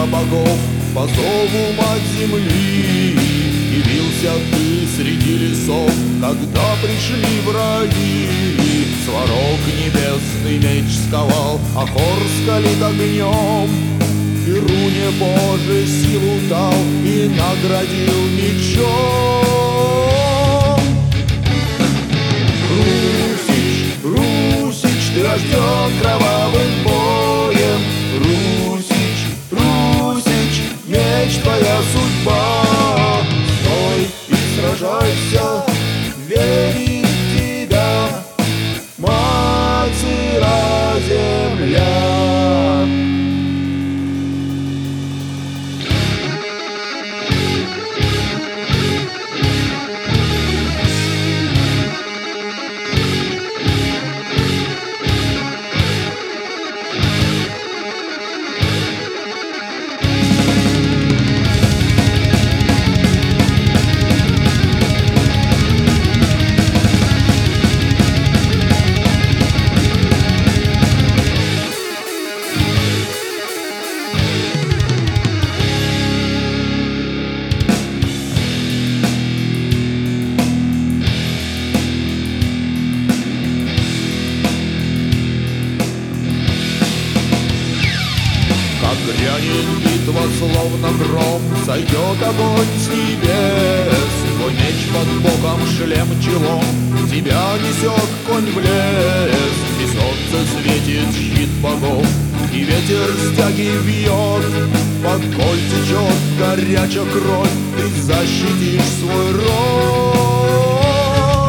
богов, по зову мать земли. Явился ты среди лесов, когда пришли враги. Сварог небесный меч сковал, а хор скалит огнем. Перуне Божий силу дал и наградил мечом. Русич, Русич, ты рожден кровавым боем. Русич, Русич, меч твоя судьба. Стой и сражайся, верит в тебя мать сыра земля. Грянет битва, словно гром, сойдет огонь с небес. Твой меч под боком, шлем челом, тебя несет конь в лес. И солнце светит, щит богов, и ветер стяги вьет. Под коль течет горячая кровь, ты защитишь свой род.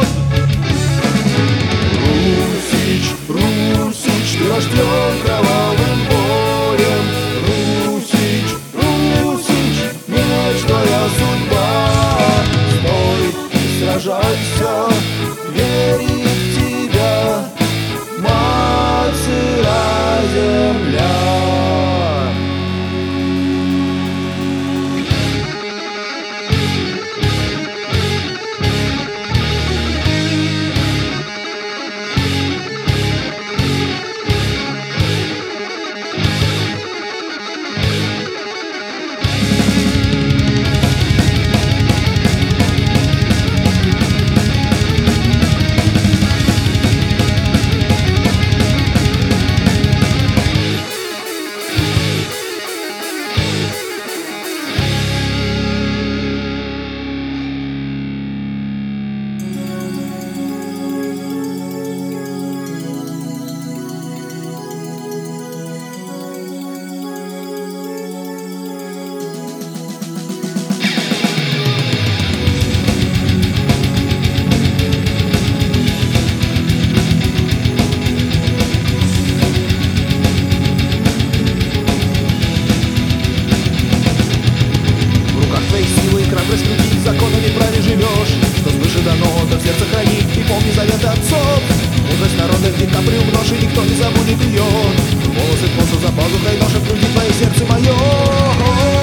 Русич, Русич, ты рожден кровавым боем. Русич, Русич, меч твоя судьба. Стой и сражайся, верит в тебя мать сыра земля. Законами праве живешь, что свыше дано, так сердце храни и помни завет отцов. Мудрость народа века приумножь, и никто не забудет ее. Волосы косы за пазухой нож, в груди твое сердце мое.